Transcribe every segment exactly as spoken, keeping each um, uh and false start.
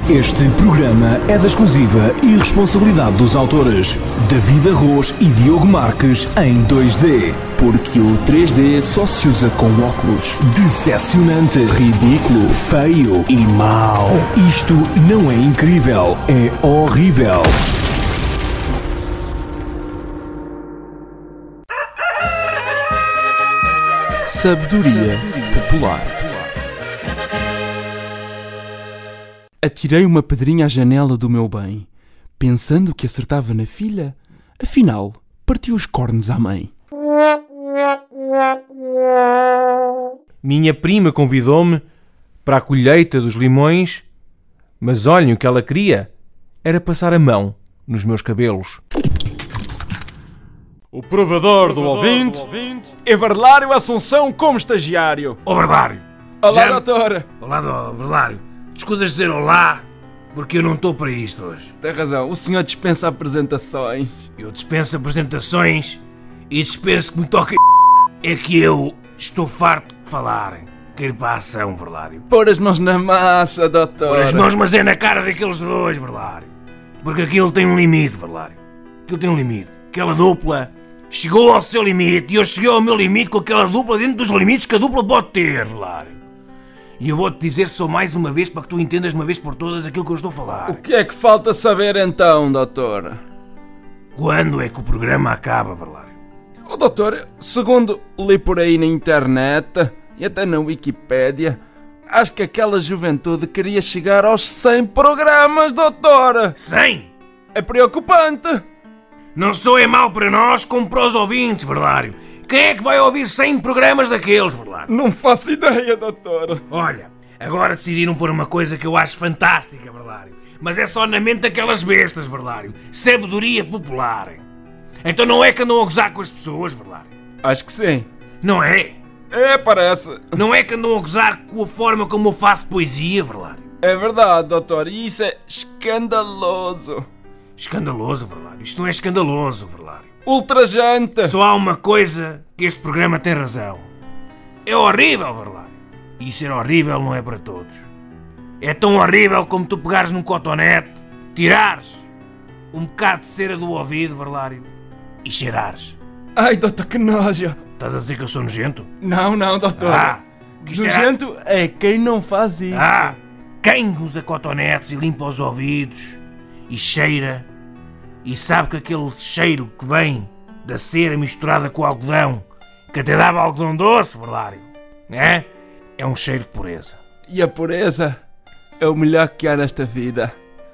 Este programa é da exclusiva e responsabilidade dos autores David Arroz e Diogo Marques em dois D, porque o três D só se usa com óculos. Decepcionante, ridículo, feio e mau. Isto não é incrível, é horrível. Sabedoria popular. Atirei uma pedrinha à janela do meu bem, pensando que acertava na filha, afinal, partiu os cornos à mãe. Minha prima convidou-me para a colheita dos limões, mas olhem, o que ela queria era passar a mão nos meus cabelos. O provador do ouvinte é Verlário Assunção como estagiário. Ó Verlário! Olá, Já... doutora! Olá, do... Verlário! Escusas dizer olá, porque eu não estou para isto hoje. Tem razão, o senhor dispensa apresentações. Eu dispenso apresentações e dispenso que me toque. É que eu estou farto de falar. Quero para a ação, Verlário. Pôr as mãos na massa, doutora. Pôr as mãos, mas é na cara daqueles dois, Verlário. Porque aquilo tem um limite, Verlário. Aquilo tem um limite. Aquela dupla chegou ao seu limite e eu cheguei ao meu limite com aquela dupla dentro dos limites que a dupla pode ter, Verlário. E eu vou-te dizer só mais uma vez para que tu entendas de uma vez por todas aquilo que eu estou a falar. O que é que falta saber então, doutora? Quando é que o programa acaba, Verlário? Oh, doutor, segundo li por aí na internet e até na Wikipédia, acho que aquela juventude queria chegar aos cem programas, doutora. cem? É preocupante. Não só é mau para nós, como para os ouvintes, Verlário. Quem é que vai ouvir cem programas daqueles, Verlário? Não faço ideia, doutora. Olha, agora decidiram pôr uma coisa que eu acho fantástica, Verlário. Mas é só na mente daquelas bestas, Verlário. Sabedoria popular. Então não é que andam a gozar com as pessoas, Verlário? Acho que sim. Não é? É, parece. Não é que andam a gozar com a forma como eu faço poesia, Verlário? É verdade, doutor. E isso é escandaloso. Escandaloso, Verlário. Isto não é escandaloso, Verlário. Ultrajante. Só há uma coisa que este programa tem razão. É horrível, Verlário. E ser horrível não é para todos. É tão horrível como tu pegares num cotonete, tirares um bocado de cera do ouvido, Verlário, e cheirares. Ai, doutor, que nojo. Estás a dizer que eu sou nojento? Não, não, doutor. Ah, que isto era- Nojento é quem não faz isso. Ah, quem usa cotonetes e limpa os ouvidos e cheira e sabe que aquele cheiro que vem da cera misturada com o algodão, que até dava algodão doce, Verlário, é? É um cheiro de pureza. E a pureza é o melhor que há nesta vida.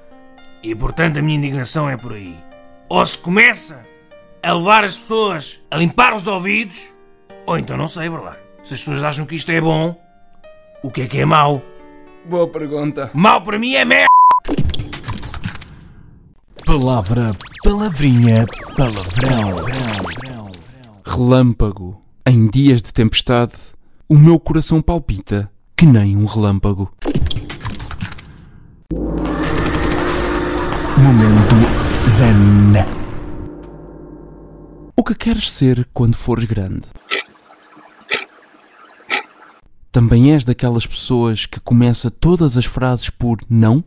E portanto a minha indignação é por aí. Ou se começa a levar as pessoas a limpar os ouvidos, ou então não sei, Verlário. Se as pessoas acham que isto é bom, o que é que é mau? Boa pergunta. Mau para mim é merda! Palavra, palavrinha, palavrão. Relâmpago. Em dias de tempestade, o meu coração palpita que nem um relâmpago. Momento zen. O que queres ser quando fores grande? Também és daquelas pessoas que começa todas as frases por não?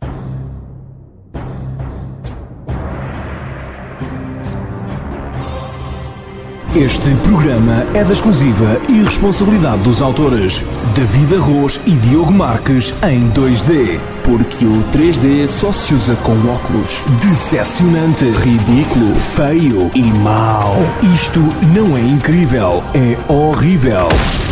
Este programa é da exclusiva e responsabilidade dos autores David Arroz e Diogo Marques em dois D, porque o três D só se usa com óculos. Decepcionante, ridículo, feio e mau. Isto não é incrível, é horrível.